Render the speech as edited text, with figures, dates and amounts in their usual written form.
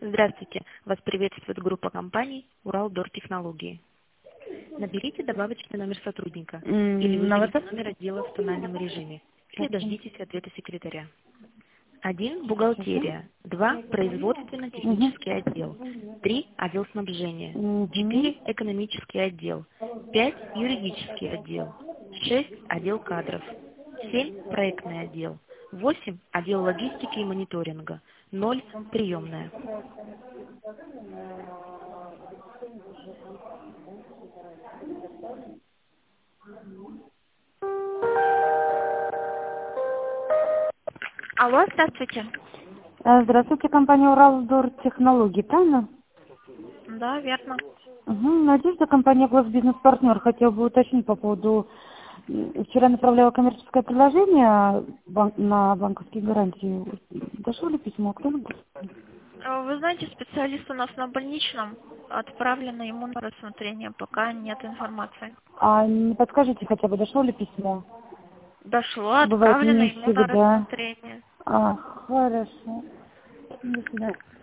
Здравствуйте. Вас приветствует группа компаний «Уралдортехнологии». Наберите добавочный номер сотрудника или выберите номер отдела в тональном режиме, или дождитесь ответа секретаря. 1. Бухгалтерия. 2. Производственно-технический отдел. 3. Отдел снабжения. 4. Экономический отдел. 5. Юридический отдел. 6. Отдел кадров. 7. Проектный отдел. 8. Отдел логистики и мониторинга. 0. Приемная. Алло, здравствуйте. Здравствуйте, компания Уралдортехнологии, правильно? Да, верно. Надежда, компания Главбизнес-партнер. Хотела бы уточнить по поводу... Вчера направляла коммерческое предложение на банковские гарантии. Дошло ли письмо? Кто ли? Вы знаете, специалист у нас на больничном, отправлено ему на рассмотрение, пока нет информации. А не подскажите хотя бы, дошло ли письмо? Дошло, Бывает отправлено не ему на всегда. рассмотрение. Хорошо. До свидания.